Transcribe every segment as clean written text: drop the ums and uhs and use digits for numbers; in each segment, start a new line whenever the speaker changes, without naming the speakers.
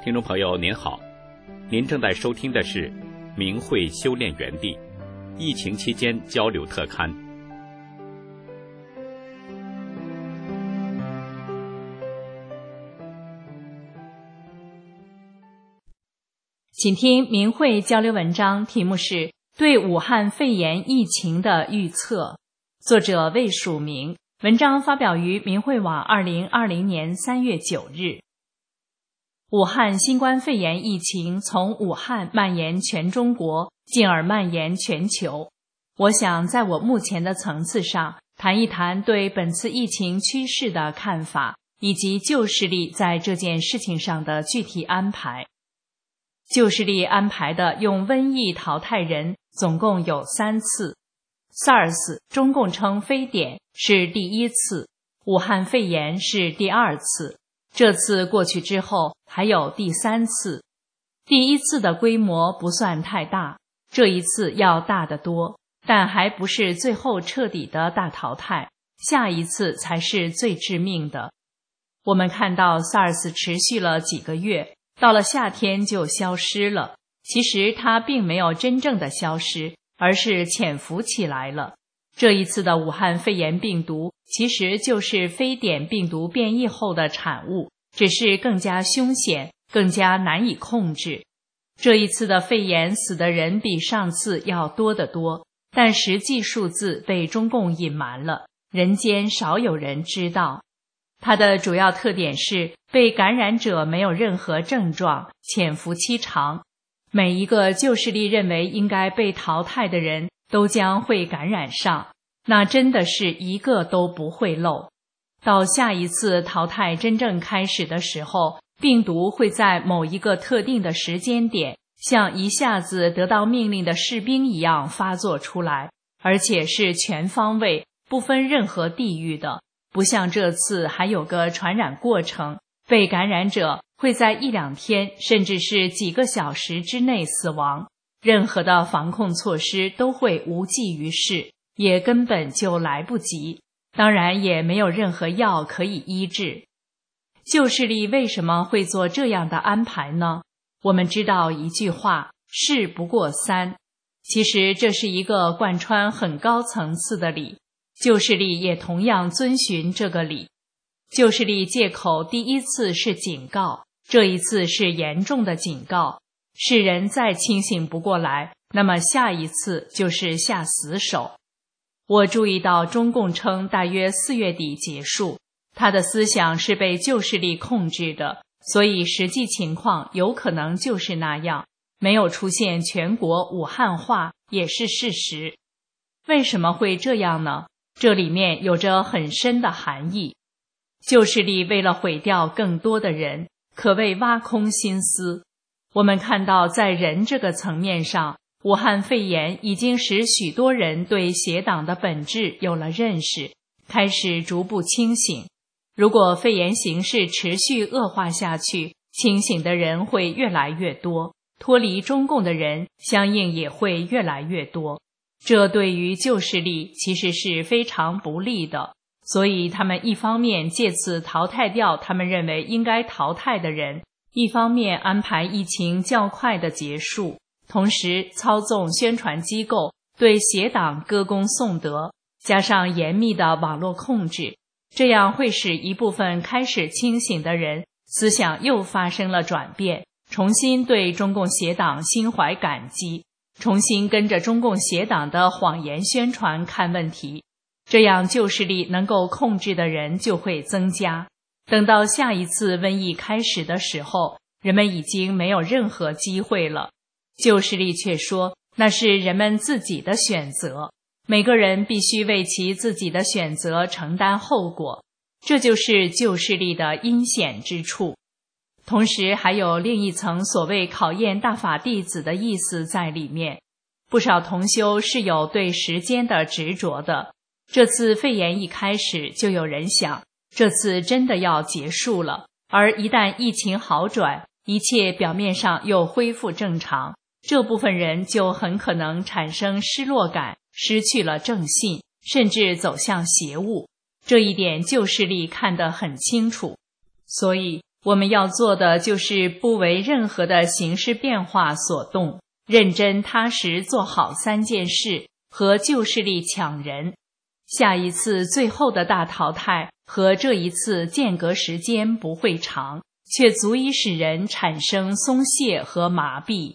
听众朋友您好，您正在收听的是明慧修炼园地疫情期间交流特刊。
请听明慧交流文章，题目是对武汉肺炎疫情的预测，作者未署名，文章发表于明慧网2020年3月9日。武汉新冠肺炎疫情从武汉蔓延全中国，进而蔓延全球。我想在我目前的层次上，谈一谈对本次疫情趋势的看法，以及旧势力在这件事情上的具体安排。旧势力安排的用瘟疫淘汰人总共有3次。SARS 中共称非典是第1次，武汉肺炎是第2次。这次过去之后还有第3次。第1次的规模不算太大，这一次要大得多，但还不是最后彻底的大淘汰，下一次才是最致命的。我们看到 SARS 持续了几个月，到了夏天就消失了。其实它并没有真正的消失，而是潜伏起来了。这一次的武汉肺炎病毒其实就是非典病毒变异后的产物，只是更加凶险，更加难以控制。这一次的肺炎死的人比上次要多得多，但实际数字被中共隐瞒了，人间少有人知道。它的主要特点是被感染者没有任何症状，潜伏期长。每一个旧势力认为应该被淘汰的人都将会感染上，那真的是一个都不会漏。到下一次淘汰真正开始的时候，病毒会在某一个特定的时间点，像一下子得到命令的士兵一样发作出来，而且是全方位，不分任何地域的，不像这次还有个传染过程，被感染者会在1-2天甚至是几个小时之内死亡，任何的防控措施都会无济于事，也根本就来不及，当然也没有任何药可以医治。旧势力为什么会做这样的安排呢？我们知道一句话，事不过3。其实这是一个贯穿很高层次的理，旧势力也同样遵循这个理。旧势力借口第1次是警告，这一次是严重的警告，世人再清醒不过来，那么下一次就是下死手。我注意到中共称大约4月底结束，他的思想是被旧势力控制的，所以实际情况有可能就是那样，没有出现全国武汉化也是事实。为什么会这样呢？这里面有着很深的含义。旧势力为了毁掉更多的人，可谓挖空心思。我们看到在人这个层面上，武汉肺炎已经使许多人对邪党的本质有了认识，开始逐步清醒。如果肺炎形势持续恶化下去，清醒的人会越来越多，脱离中共的人相应也会越来越多。这对于旧势力其实是非常不利的，所以他们一方面借此淘汰掉他们认为应该淘汰的人，一方面安排疫情较快的结束，同时操纵宣传机构对邪党歌功颂德，加上严密的网络控制，这样会使一部分开始清醒的人思想又发生了转变，重新对中共邪党心怀感激，重新跟着中共邪党的谎言宣传看问题，这样旧势力能够控制的人就会增加。等到下一次瘟疫开始的时候，人们已经没有任何机会了。旧势力却说那是人们自己的选择，每个人必须为其自己的选择承担后果，这就是旧势力的阴险之处。同时还有另一层所谓考验大法弟子的意思在里面。不少同修是有对时间的执着的，这次肺炎一开始就有人想，这次真的要结束了，而一旦疫情好转，一切表面上又恢复正常，这部分人就很可能产生失落感，失去了正信，甚至走向邪物。这一点旧势力看得很清楚。所以我们要做的就是不为任何的形势变化所动，认真踏实做好3件事，和旧势力抢人。下一次最后的大淘汰和这一次间隔时间不会长，却足以使人产生松懈和麻痹。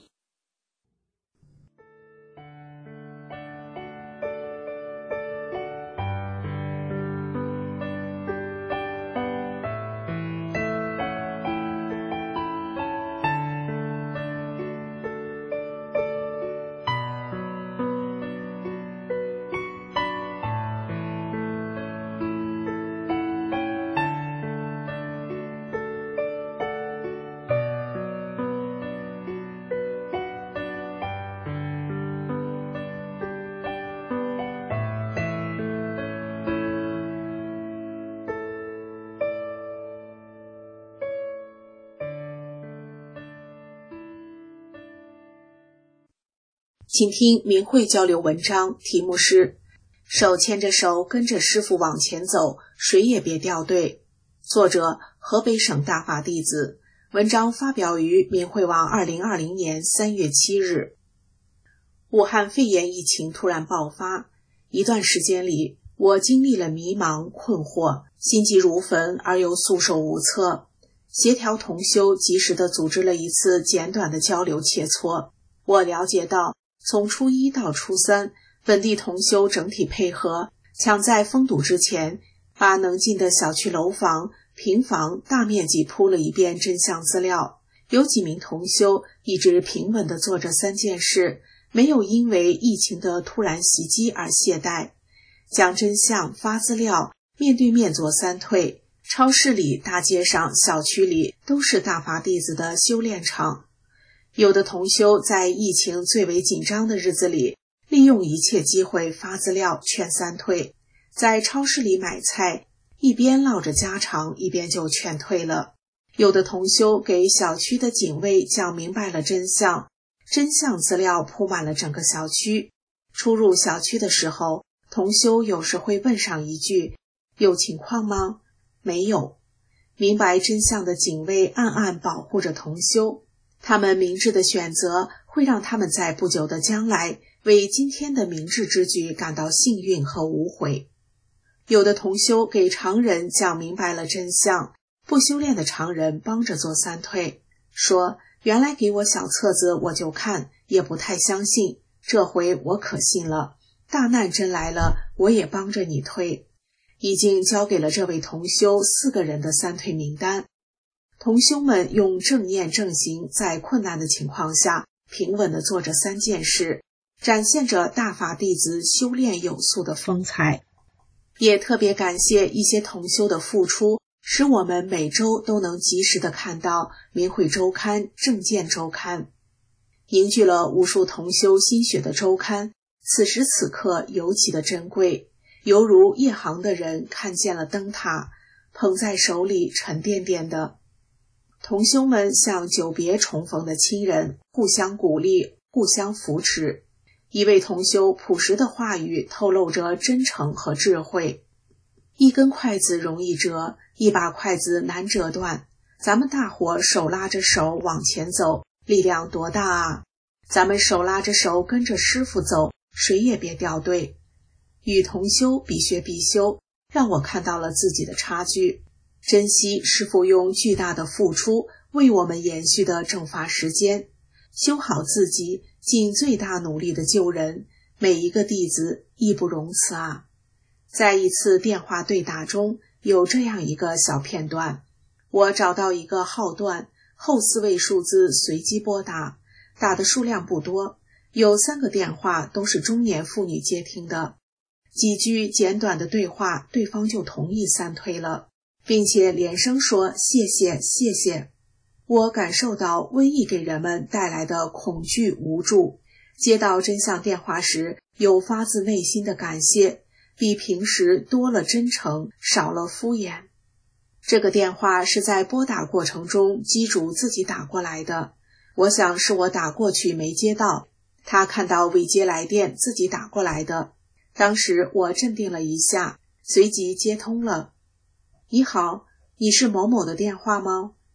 请听明慧交流文章，题目是手牵着手跟着师父往前走，谁也别掉队。作者河北省大法弟子，文章发表于明慧网2020年3月7日。武汉肺炎疫情突然爆发，一段时间里，我经历了迷茫、困惑，心急如焚而又束手无策。协调同修及时地组织了一次简短的交流切磋，我了解到从初一到初三，本地同修整体配合，抢在封堵之前，把能进的小区楼房、平房大面积铺了一遍真相资料。有几名同修一直平稳地做着3件事，没有因为疫情的突然袭击而懈怠。讲真相、发资料、面对面做3退，超市里、大街上、小区里都是大法弟子的修炼场。有的同修在疫情最为紧张的日子里，利用一切机会发资料劝3退，在超市里买菜，一边唠着家常，一边就劝退了。有的同修给小区的警卫讲明白了真相，真相资料铺满了整个小区。出入小区的时候，同修有时会问上一句：有情况吗？没有。明白真相的警卫暗暗保护着同修，他们明智的选择会让他们在不久的将来为今天的明智之举感到幸运和无悔。有的同修给常人讲明白了真相，不修炼的常人帮着做3退，说原来给我小册子我就看，也不太相信，这回我可信了，大难真来了，我也帮着你退。已经交给了这位同修4个人的3退名单。同修们用正念正行，在困难的情况下平稳地做着3件事，展现着大法弟子修炼有素的风采。也特别感谢一些同修的付出，使我们每周都能及时地看到明慧周刊、正见周刊。凝聚了无数同修心血的周刊，此时此刻尤其的珍贵，犹如夜航的人看见了灯塔，捧在手里沉甸甸的。同修们像久别重逢的亲人，互相鼓励，互相扶持。一位同修朴实的话语透露着真诚和智慧。一根筷子容易折，一把筷子难折断，咱们大伙手拉着手往前走，力量多大啊！咱们手拉着手跟着师父走，谁也别掉队。与同修比学必修，让我看到了自己的差距，珍惜师父用巨大的付出为我们延续的正法时间，修好自己，尽最大努力的救人，每一个弟子义不容辞啊！在一次电话对打中，有这样一个小片段，我找到一个号段，后4位数字随机拨打，打的数量不多，有3个电话都是中年妇女接听的。几句简短的对话，对方就同意3退了，并且连声说谢谢谢谢。我感受到瘟疫给人们带来的恐惧无助，接到真相电话时有发自内心的感谢，比平时多了真诚，少了敷衍。这个电话是在拨打过程中机主自己打过来的，我想是我打过去没接到，他看到未接来电自己打过来的。当时我镇定了一下，随即接通了。你好，你是某某的电话吗？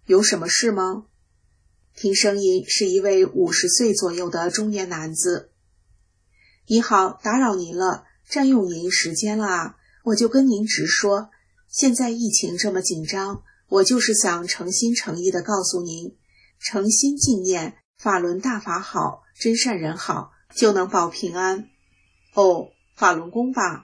有什么事吗？听声音是一位50岁左右的中年男子。您好，打扰您了，占用您时间了啊，我就跟您直说，现在疫情这么紧张，我就是想诚心诚意地告诉您，诚心敬念法轮大法好，真善人好，就能保平安。哦，法轮功吧？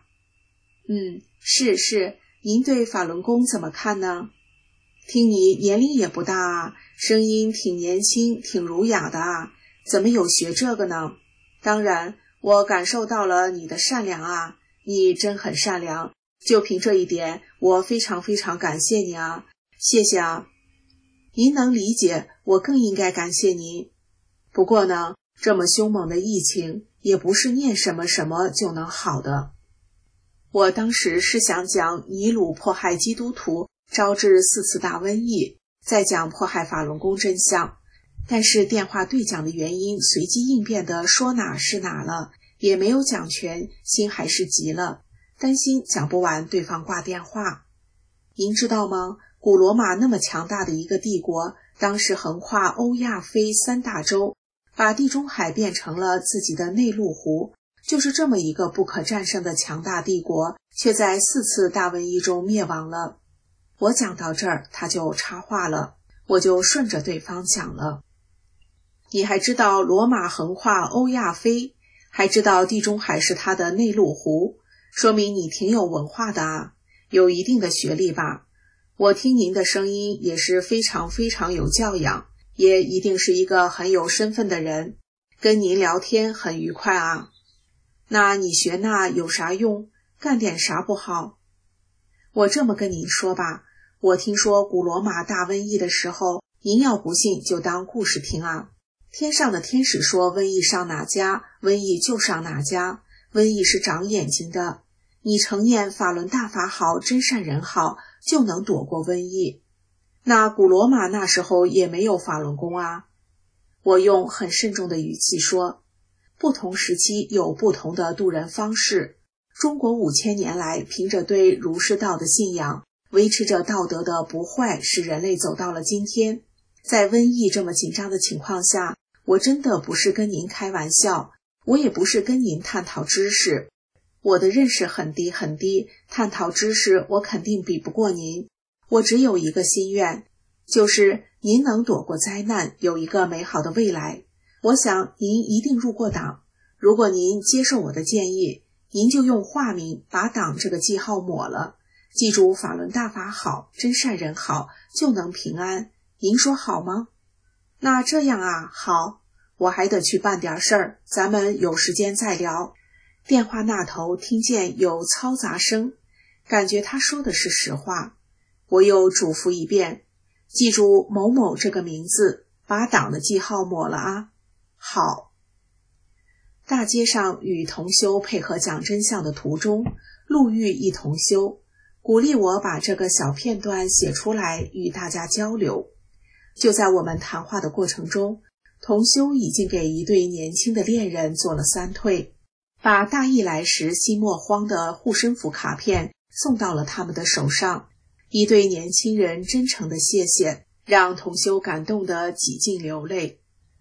是，您对法轮功怎么看呢？听你年龄也不大啊，声音挺年轻，挺儒雅的啊，怎么有学这个呢？当然，我感受到了你的善良啊，你真很善良，就凭这一点，我非常非常感谢你啊，谢谢啊。您能理解，我更应该感谢您。不过呢，这么凶猛的疫情，也不是念什么什么就能好的。我当时是想讲尼禄迫害基督徒，招致4次大瘟疫，再讲迫害法轮功真相。但是电话对讲的原因随机应变的说哪是哪了，也没有讲全，心还是急了，担心讲不完对方挂电话。您知道吗？古罗马那么强大的一个帝国，当时横跨欧亚非3大洲，把地中海变成了自己的内陆湖，就是这么一个不可战胜的强大帝国，却在4次大瘟疫中灭亡了。我讲到这儿，他就插话了，我就顺着对方讲了。你还知道罗马横跨欧亚非，还知道地中海是它的内陆湖，说明你挺有文化的啊，有一定的学历吧。我听您的声音也是非常非常有教养，也一定是一个很有身份的人，跟您聊天很愉快啊。那你学那有啥用？干点啥不好？我这么跟您说吧，我听说古罗马大瘟疫的时候，您要不信就当故事听啊。天上的天使说瘟疫上哪家，瘟疫就上哪家，瘟疫是长眼睛的，你承念法轮大法好，真善人好，就能躲过瘟疫。那古罗马那时候也没有法轮功啊。我用很慎重的语气说，不同时期有不同的渡人方式，中国5000年来凭着对儒释道的信仰，维持着道德的不坏，使人类走到了今天。在瘟疫这么紧张的情况下，我真的不是跟您开玩笑，我也不是跟您探讨知识，我的认识很低很低，探讨知识我肯定比不过您。我只有一个心愿，就是您能躲过灾难，有一个美好的未来。我想您一定入过党，如果您接受我的建议，您就用化名把党这个记号抹了，记住法轮大法好，真善人好，就能平安。您说好吗？那这样啊，好，我还得去办点事儿，咱们有时间再聊。电话那头听见有嘈杂声，感觉他说的是实话。我又嘱咐一遍，记住某某这个名字，把党的记号抹了啊。好。大街上与同修配合讲真相的途中，路遇一同修，鼓励我把这个小片段写出来与大家交流。就在我们谈话的过程中，同修已经给一对年轻的恋人做了3退，把大意来时心莫慌的护身符卡片送到了他们的手上。一对年轻人真诚的谢谢，让同修感动得几近流泪。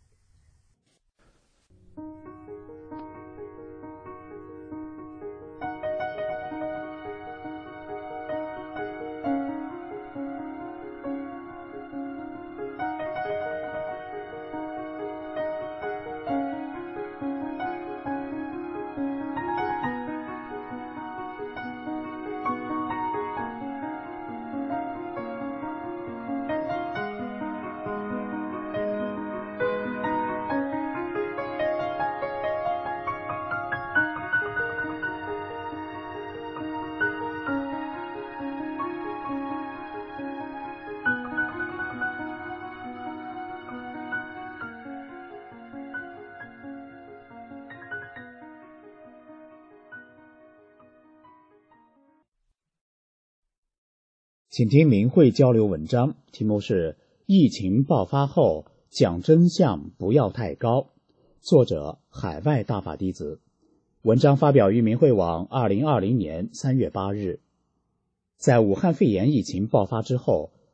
请听明慧交流文章，题目是疫情爆发后讲真相不要太高，作者海外大法弟子。文章发表于明慧网2020年3月8日。在武汉肺炎疫情爆发之后，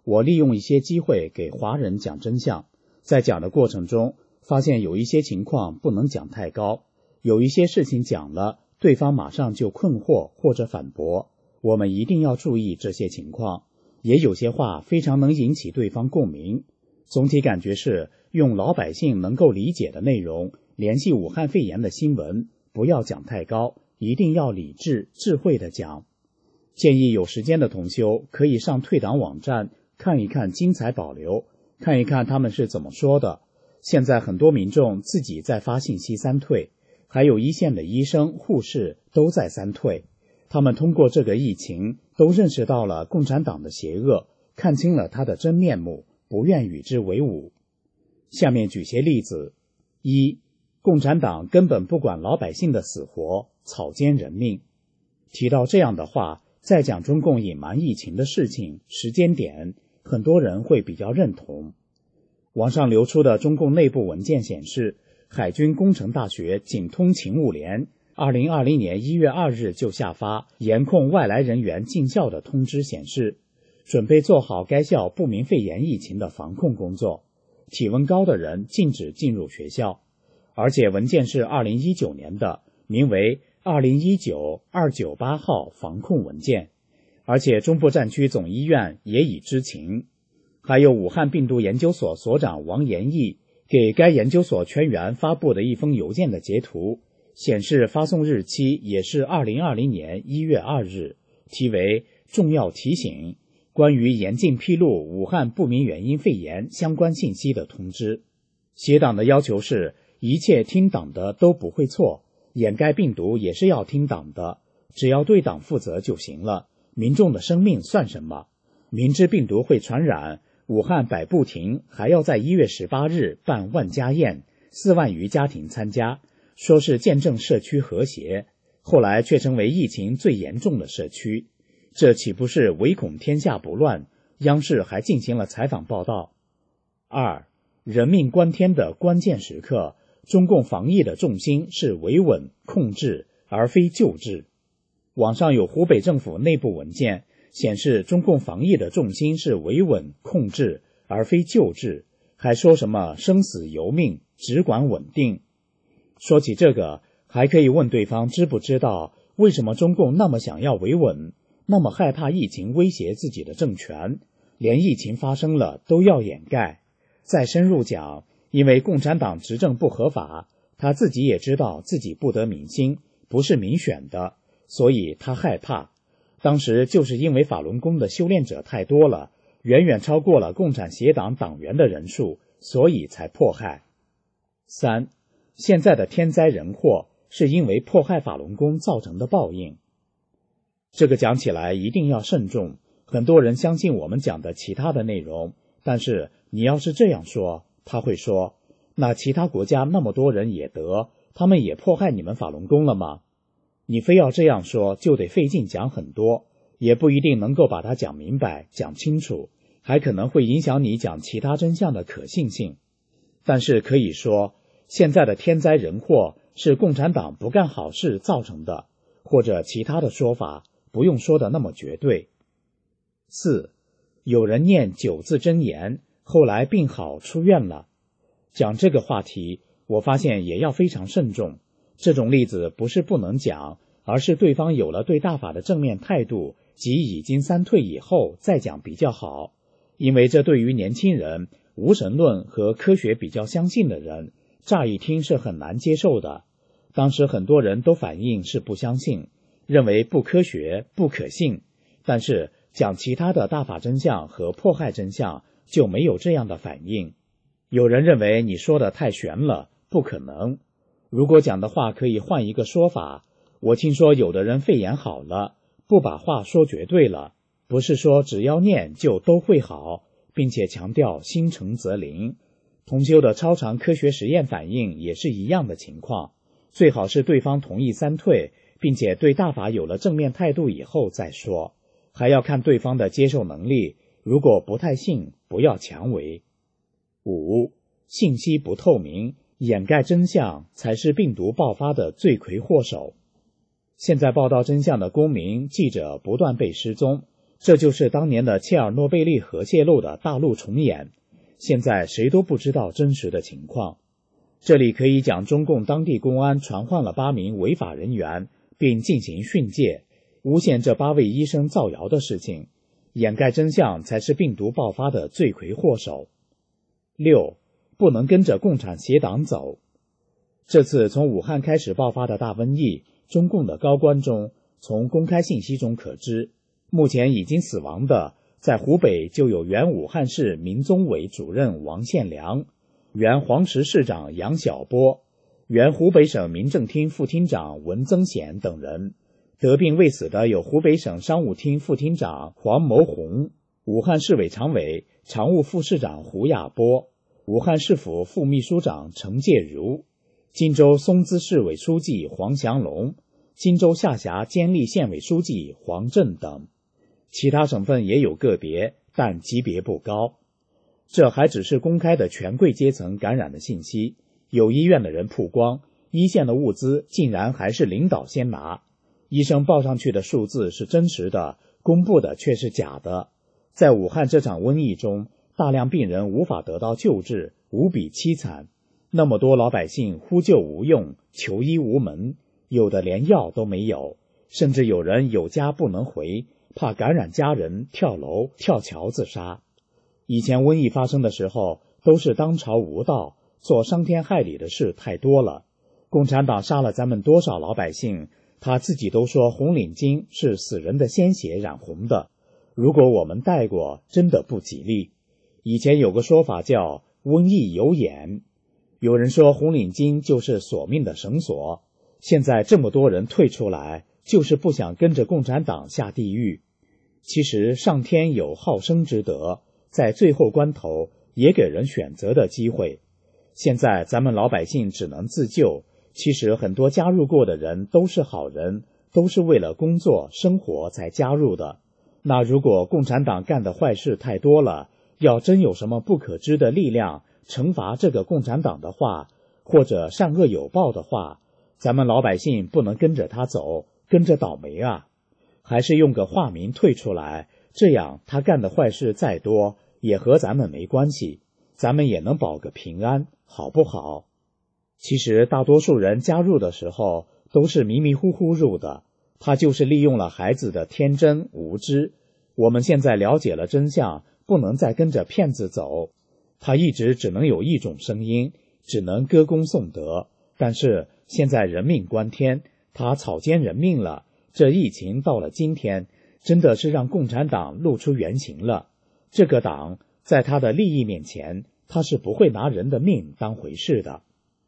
我利用一些机会给华人讲真相，在讲的过程中发现有一些情况不能讲太高，有一些事情讲了，对方马上就困惑或者反驳，我们一定要注意这些情况。也有些话非常能引起对方共鸣。总体感觉是用老百姓能够理解的内容联系武汉肺炎的新闻，不要讲太高，一定要理智智慧地讲。建议有时间的同修可以上退党网站看一看精彩保留，看一看他们是怎么说的。现在很多民众自己在发信息三退，还有一线的医生护士都在三退。他们通过这个疫情都认识到了共产党的邪恶，看清了他的真面目，不愿与之为伍。下面举些例子。一，共产党根本不管老百姓的死活，草菅人命。提到这样的话，再讲中共隐瞒疫情的事情时间点，很多人会比较认同。网上流出的中共内部文件显示，海军工程大学警通勤务连2020年1月2日就下发严控外来人员进校的通知，显示准备做好该校不明肺炎疫情的防控工作，体温高的人禁止进入学校。而且文件是2019年的，名为2019-298号防控文件，而且中部战区总医院也已知情。还有武汉病毒研究所所长王延义给该研究所全员发布的一封邮件的截图，显示发送日期也是2020年1月2日，题为重要提醒，关于严禁披露武汉不明原因肺炎相关信息的通知。协党的要求是一切听党的都不会错，掩盖病毒也是要听党的，只要对党负责就行了，民众的生命算什么？明知病毒会传染，武汉百步亭还要在1月18日办万家宴，4万余家庭参加，说是见证社区和谐，后来却成为疫情最严重的社区，这岂不是唯恐天下不乱？央视还进行了采访报道。二，人命关天的关键时刻，中共防疫的重心是维稳控制，而非救治。网上有湖北政府内部文件显示，中共防疫的重心是维稳控制，而非救治，还说什么生死由命，只管稳定。说起这个，还可以问对方知不知道为什么中共那么想要维稳，那么害怕疫情威胁自己的政权，连疫情发生了都要掩盖。再深入讲，因为共产党执政不合法，他自己也知道自己不得民心，不是民选的，所以他害怕。当时就是因为法轮功的修炼者太多了，远远超过了共产协党党员的人数，所以才迫害。三，现在的天灾人祸是因为迫害法轮功造成的报应。这个讲起来一定要慎重，很多人相信我们讲的其他的内容，但是你要是这样说，他会说，那其他国家那么多人也得，他们也迫害你们法轮功了吗？你非要这样说，就得费劲讲很多，也不一定能够把它讲明白讲清楚，还可能会影响你讲其他真相的可信性。但是可以说，现在的天灾人祸是共产党不干好事造成的，或者其他的说法不用说的那么绝对。四，有人念9字真言，后来病好出院了。讲这个话题，我发现也要非常慎重。这种例子不是不能讲，而是对方有了对大法的正面态度，即已经三退以后再讲比较好。因为这对于年轻人、无神论和科学比较相信的人，乍一听是很难接受的。当时很多人都反映是不相信，认为不科学、不可信，但是讲其他的大法真相和迫害真相就没有这样的反应。有人认为你说的太玄了，不可能。如果讲的话可以换一个说法，我听说有的人肺炎好了，不把话说绝对了，不是说只要念就都会好，并且强调心诚则灵。同修的超常科学实验反应也是一样的情况，最好是对方同意三退，并且对大法有了正面态度以后再说，还要看对方的接受能力，如果不太信，不要强为。5. 信息不透明，掩盖真相才是病毒爆发的罪魁祸首。现在报道真相的公民、记者不断被失踪， 这就是当年的切尔诺贝利核泄漏的大陆重演，现在谁都不知道真实的情况。这里可以讲中共当地公安传唤了8名违法人员，并进行训诫，诬陷这8位医生造谣的事情，掩盖真相才是病毒爆发的罪魁祸首。6. 不能跟着共产邪党走。这次从武汉开始爆发的大瘟疫，中共的高官中，从公开信息中可知，目前已经死亡的，在湖北就有原武汉市民宗委主任王献良，原黄石市长杨晓波，原湖北省民政厅副厅长文增贤等人。得病未死的有湖北省商务厅副厅长黄谋红，武汉市委常委、常务副市长胡亚波，武汉市府副秘书长程介如，荆州松滋市委书记黄祥龙，荆州下辖监利县委书记黄振等。其他省份也有个别，但级别不高。这还只是公开的权贵阶层感染的信息，有医院的人曝光，一线的物资竟然还是领导先拿。医生报上去的数字是真实的，公布的却是假的。在武汉这场瘟疫中，大量病人无法得到救治，无比凄惨。那么多老百姓呼救无用，求医无门，有的连药都没有，甚至有人有家不能回，怕感染家人，跳楼跳桥自杀。以前瘟疫发生的时候，都是当朝无道，做伤天害理的事太多了。共产党杀了咱们多少老百姓，他自己都说红领巾是死人的鲜血染红的，如果我们戴过，真的不吉利。以前有个说法叫瘟疫有眼，有人说红领巾就是索命的绳索，现在这么多人退出来，就是不想跟着共产党下地狱。其实上天有好生之德，在最后关头也给人选择的机会。现在咱们老百姓只能自救，其实很多加入过的人都是好人，都是为了工作生活才加入的。那如果共产党干的坏事太多了，要真有什么不可知的力量惩罚这个共产党的话，或者善恶有报的话，咱们老百姓不能跟着他走，跟着倒霉啊。还是用个化名退出来，这样他干的坏事再多也和咱们没关系，咱们也能保个平安，好不好？其实大多数人加入的时候都是迷迷糊糊入的，他就是利用了孩子的天真无知。我们现在了解了真相，不能再跟着骗子走。他一直只能有一种声音，只能歌功颂德，但是现在人命关天，他草菅人命了。这疫情到了今天，真的是让共产党露出原形了。这个党在他的利益面前，他是不会拿人的命当回事的。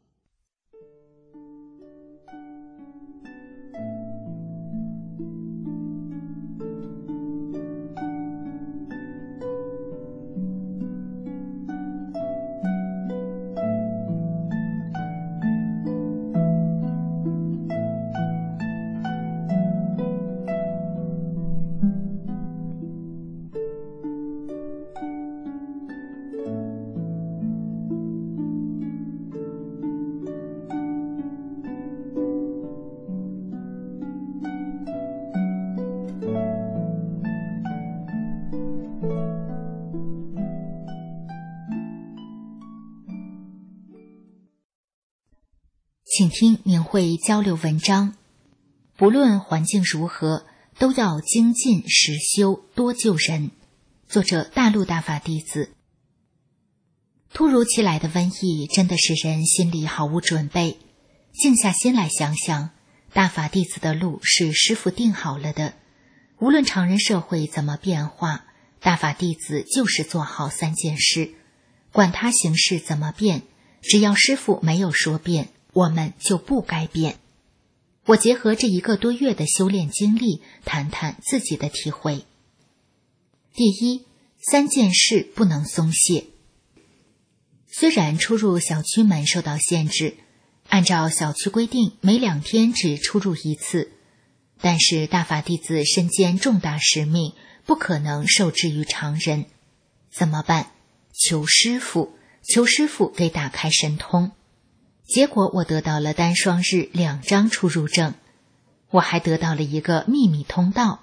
请听明慧交流文章。不论环境如何，都要精进实修，多救人。作者大陆大法弟子。突如其来的瘟疫真的使人心里毫无准备。静下心来想想，大法弟子的路是师父定好了的。无论常人社会怎么变化，大法弟子就是做好3件事，管他形势怎么变，只要师父没有说变，我们就不该变。我结合这1个多月的修炼经历，谈谈自己的体会。第一，3件事不能松懈。虽然出入小区门受到限制，按照小区规定每2天只出入1次，但是大法弟子身兼重大使命，不可能受制于常人。怎么办？求师父给打开神通。结果我得到了单双日2张出入证，我还得到了一个秘密通道，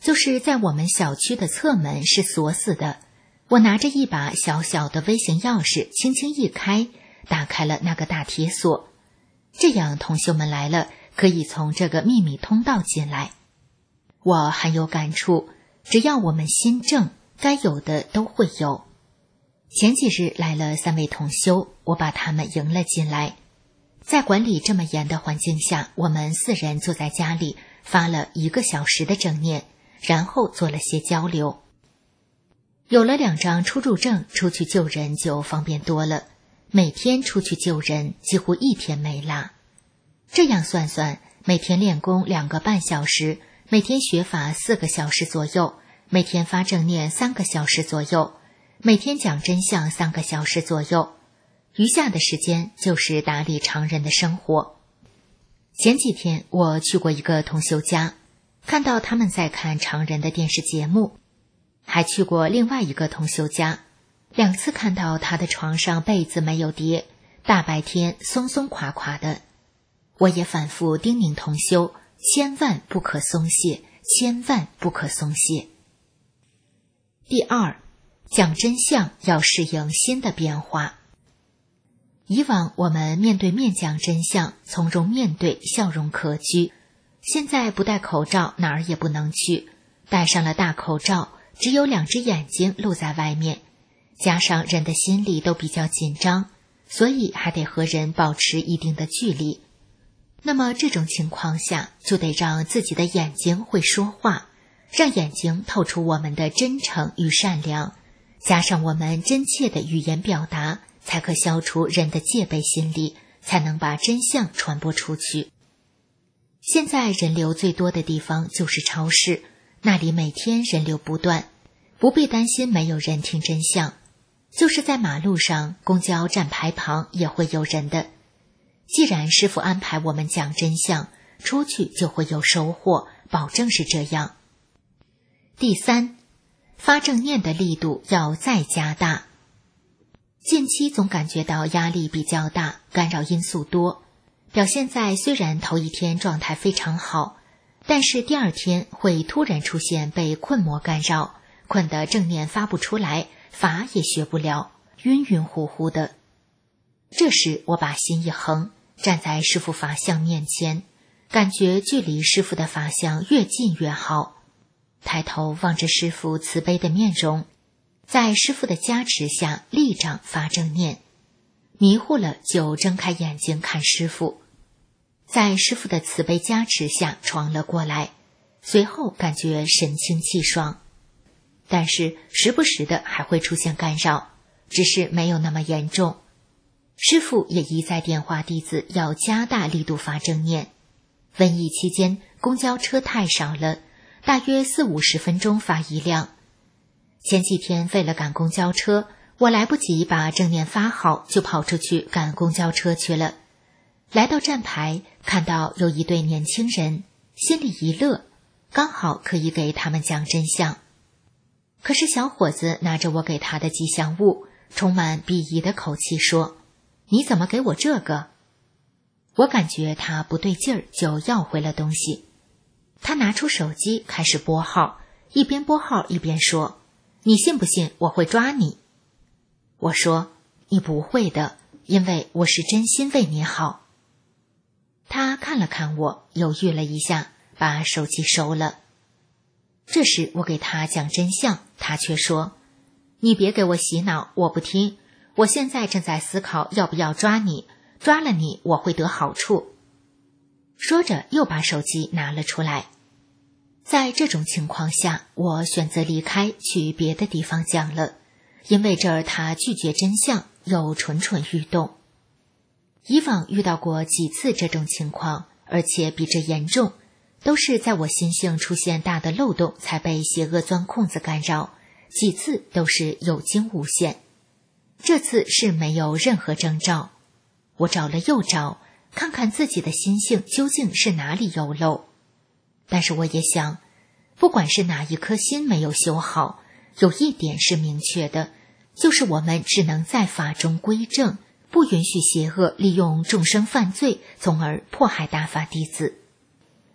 就是在我们小区的侧门是锁死的，我拿着一把小小的微型钥匙，轻轻一开，打开了那个大铁锁。这样同修们来了，可以从这个秘密通道进来。我很有感触，只要我们心正，该有的都会有。前几日来了3位同修，我把他们迎了进来。在管理这么严的环境下，我们4人坐在家里发了1个小时的正念，然后做了些交流。有了2张出入证，出去救人就方便多了。每天出去救人，几乎1天没落。这样算算，每天练功2个半小时，每天学法4个小时左右，每天发正念3个小时左右，每天讲真相3个小时左右，余下的时间就是打理常人的生活。前几天我去过一个同修家，看到他们在看常人的电视节目，还去过另外一个同修家，2次看到他的床上被子没有叠，大白天松松垮垮的。我也反复叮咛同修，千万不可松懈，千万不可松懈。第2，讲真相要适应新的变化。以往我们面对面讲真相，从容面对，笑容可掬。现在不戴口罩，哪儿也不能去，戴上了大口罩，只有2只眼睛露在外面，加上人的心里都比较紧张，所以还得和人保持一定的距离。那么这种情况下，就得让自己的眼睛会说话，让眼睛透出我们的真诚与善良，加上我们真切的语言表达，才可消除人的戒备心理，才能把真相传播出去。现在人流最多的地方就是超市，那里每天人流不断，不必担心没有人听真相。就是在马路上、公交站牌旁也会有人的。既然师父安排我们讲真相，出去就会有收获，保证是这样。第3，发正念的力度要再加大。近期总感觉到压力比较大，干扰因素多，表现在虽然头1天状态非常好，但是第2天会突然出现被困魔干扰，困得正念发不出来，法也学不了，晕晕乎乎的。这时我把心一横，站在师父法像面前，感觉距离师父的法像越近越好。抬头望着师父慈悲的面容，在师父的加持下立掌发正念，迷糊了就睁开眼睛看师父，在师父的慈悲加持下闯了过来，随后感觉神清气爽。但是时不时的还会出现干扰，只是没有那么严重。师父也一再电话弟子要加大力度发正念。瘟疫期间公交车太少了，大约40-50分钟发一辆。前几天为了赶公交车，我来不及把正念发好，就跑出去赶公交车去了。来到站牌，看到有一对年轻人，心里一乐，刚好可以给他们讲真相。可是小伙子拿着我给他的吉祥物，充满鄙夷的口气说：“你怎么给我这个？”我感觉他不对劲儿，就要回了东西。他拿出手机开始拨号，一边拨号一边说：“你信不信我会抓你？”我说：“你不会的，因为我是真心为你好。”他看了看我，犹豫了一下，把手机收了。这时我给他讲真相，他却说：“你别给我洗脑，我不听。我现在正在思考要不要抓你，抓了你我会得好处。”说着又把手机拿了出来。在这种情况下，我选择离开，去别的地方讲了，因为这儿他拒绝真相，又蠢蠢欲动。以往遇到过几次这种情况，而且比这严重，都是在我心性出现大的漏洞才被邪恶钻空子干扰，几次都是有惊无险。这次是没有任何征兆，我找了又找，看看自己的心性究竟是哪里有漏。但是我也想，不管是哪一颗心没有修好，有一点是明确的，就是我们只能在法中归正，不允许邪恶利用众生犯罪，从而迫害大法弟子。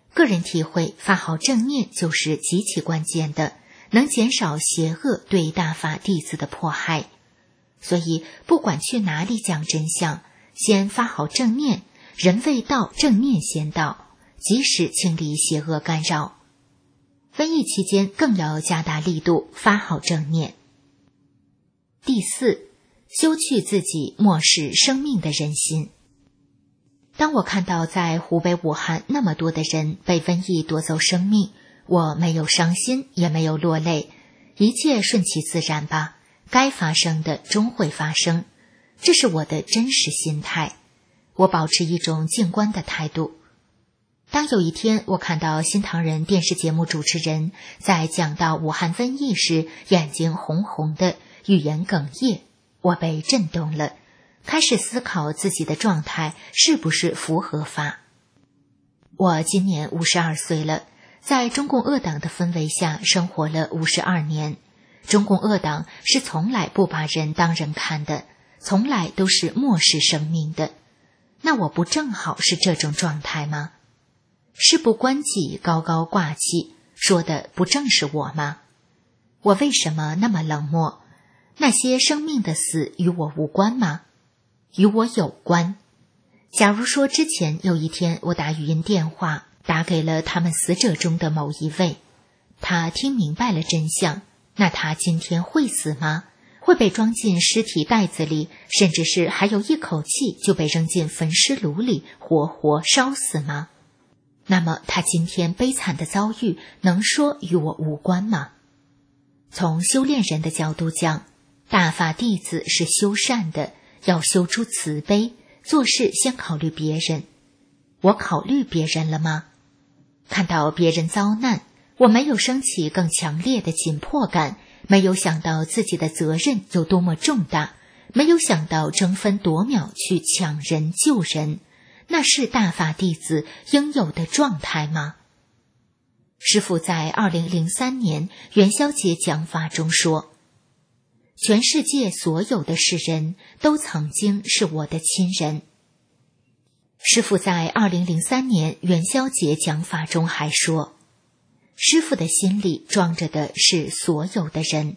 个人体会，发好正念就是极其关键的，能减少邪恶对大法弟子的迫害。所以不管去哪里讲真相，先发好正念，人未到，正念先到，及时清理邪恶干扰。瘟疫期间更要加大力度，发好正念。第四，修去自己漠视生命的人心。当我看到在湖北武汉那么多的人被瘟疫夺走生命，我没有伤心，也没有落泪，一切顺其自然吧，该发生的终会发生，这是我的真实心态。我保持一种静观的态度。当有一天我看到新唐人电视节目主持人在讲到武汉瘟疫时，眼睛红红的，语言哽咽，我被震动了，开始思考自己的状态是不是符合法。我今年52岁了，在中共恶党的氛围下生活了52年。中共恶党是从来不把人当人看的，从来都是漠视生命的。那我不正好是这种状态吗？事不关己，高高挂起，说的不正是我吗？我为什么那么冷漠？那些生命的死与我无关吗？与我有关。假如说之前有一天我打语音电话打给了他们死者中的某一位，他听明白了真相，那他今天会死吗？会被装进尸体袋子里，甚至是还有一口气就被扔进焚尸炉里活活烧死吗？那么他今天悲惨的遭遇能说与我无关吗？从修炼人的角度讲，大法弟子是修善的，要修出慈悲，做事先考虑别人。我考虑别人了吗？看到别人遭难，我没有升起更强烈的紧迫感，没有想到自己的责任有多么重大，没有想到争分夺秒去抢人救人，那是大法弟子应有的状态吗？师父在2003年元宵节讲法中说，全世界所有的世人都曾经是我的亲人。师父在2003年元宵节讲法中还说，师父的心里装着的是所有的人。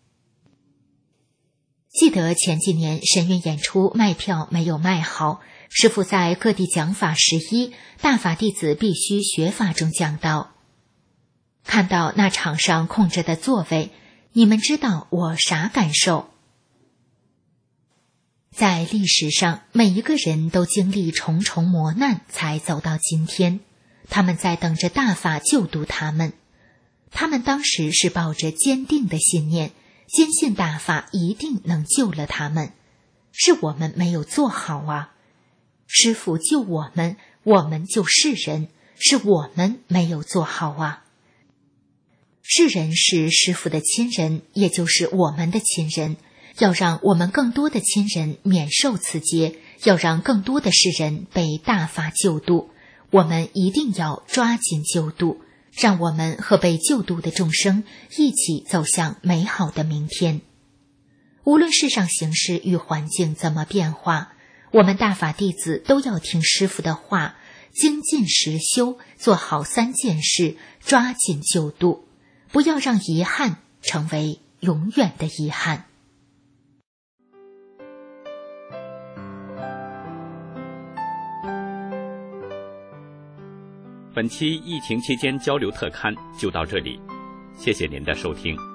记得前几年神韵演出卖票没有卖好，师父在各地讲法11，大法弟子必须学法中讲到，看到那场上空着的座位，你们知道我啥感受？在历史上，每一个人都经历重重磨难才走到今天，他们在等着大法救度他们。他们当时是抱着坚定的信念，坚信大法一定能救了他们。是我们没有做好啊！师父救我们，我们就是人，是我们没有做好啊！世人是师父的亲人，也就是我们的亲人，要让我们更多的亲人免受此劫，要让更多的世人被大法救度，我们一定要抓紧救度，让我们和被救度的众生一起走向美好的明天。无论世上形势与环境怎么变化，我们大法弟子都要听师父的话，精进实修，做好3件事，抓紧救度，不要让遗憾成为永远的遗憾。
本期疫情期间交流特刊就到这里，谢谢您的收听。